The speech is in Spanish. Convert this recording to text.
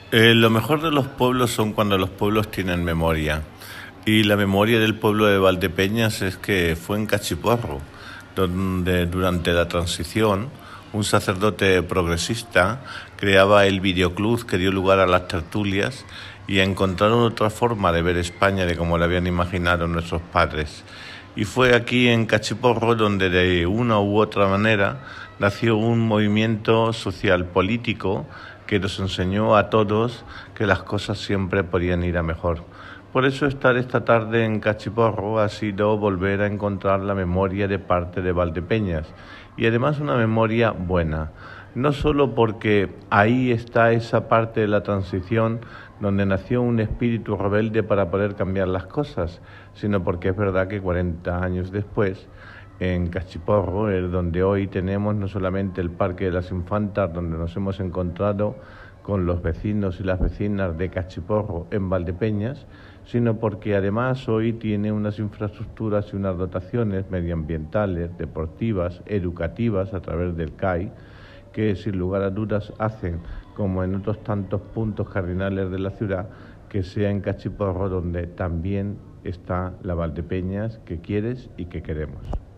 Lo mejor de los pueblos son cuando los pueblos tienen memoria. Y la memoria del pueblo de Valdepeñas es que fue en Cachiporro, donde durante la transición un sacerdote progresista creaba el videoclub que dio lugar a las tertulias y encontraron otra forma de ver España de como la habían imaginado nuestros padres. Y fue aquí en Cachiporro donde de una u otra manera nació un movimiento social político que nos enseñó a todos que las cosas siempre podían ir a mejor. Por eso estar esta tarde en Cachiporro ha sido volver a encontrar la memoria de parte de Valdepeñas y además una memoria buena. No solo porque ahí está esa parte de la transición donde nació un espíritu rebelde para poder cambiar las cosas, sino porque es verdad que 40 años después, en Cachiporro, es donde hoy tenemos no solamente el Parque de las Infantas, donde nos hemos encontrado con los vecinos y las vecinas de Cachiporro en Valdepeñas, sino porque además hoy tiene unas infraestructuras y unas dotaciones medioambientales, deportivas, educativas a través del CAI, que sin lugar a dudas hacen, como en otros tantos puntos cardinales de la ciudad, que sea en Cachiporro donde también está la Valdepeñas que quieres y que queremos.